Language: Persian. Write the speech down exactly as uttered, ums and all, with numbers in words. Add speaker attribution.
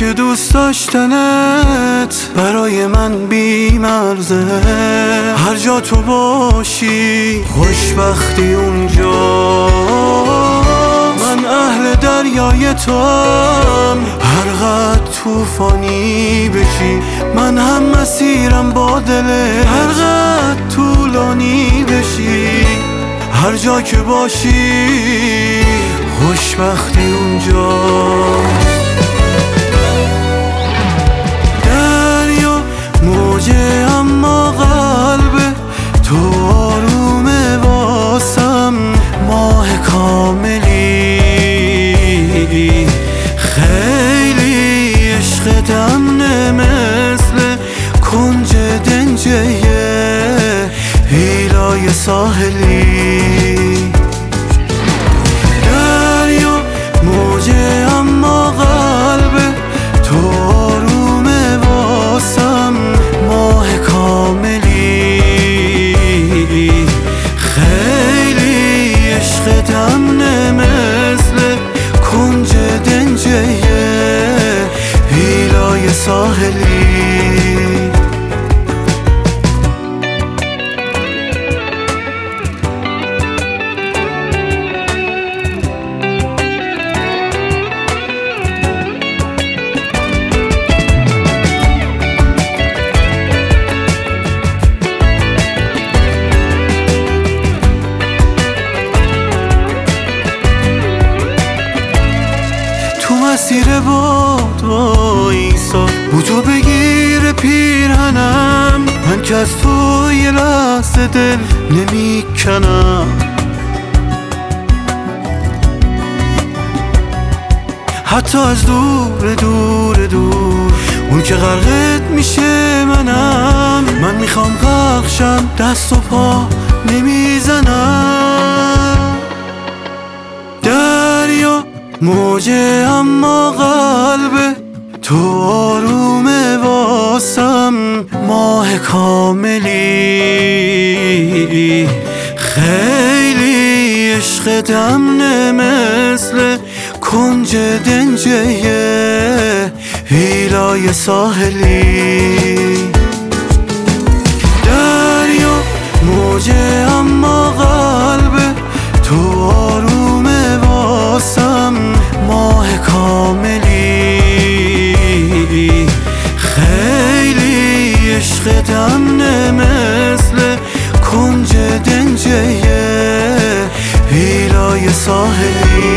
Speaker 1: که دوست داشتنت برای من بی‌مرزه. هر جا تو باشی خوشبختی اونجا. من اهل دریای تو هم، هر قد توفانی بشی من هم مسیرم با دلت. هر قد طولانی بشی هر جا که باشی خوشبختی اونجا. دریا موجه اما قلب تو آرومه واسم. ماه کاملی خیلی عشقتم نه مثل کنج دنجه هیلای ساحلی. دریا موجه اما قلب تو آرومه واسم. ماه کاملی خیلی عشقتم نه مثل کنج دنجه هیلای ساحلی. مسیر باد وایسا بوجو بگیر پیرهنم. من که از تو یه لحظه دل نمیکنم. حتی از دور دور دور اون که غرقت میشه منم. من میخوام غرقشم دست و پا نمیزنم. دریا موجه اما قلب تو آرومه واسم. ماه کاملی خیلی عشقتم نه مثل کنج دنجه هیلای ساحلی. دریا موجه اما قلب تو آرومه واسم. ماه کاملی خیلی عشقتم نه مثل کنج دنجه هیلای ساحلی.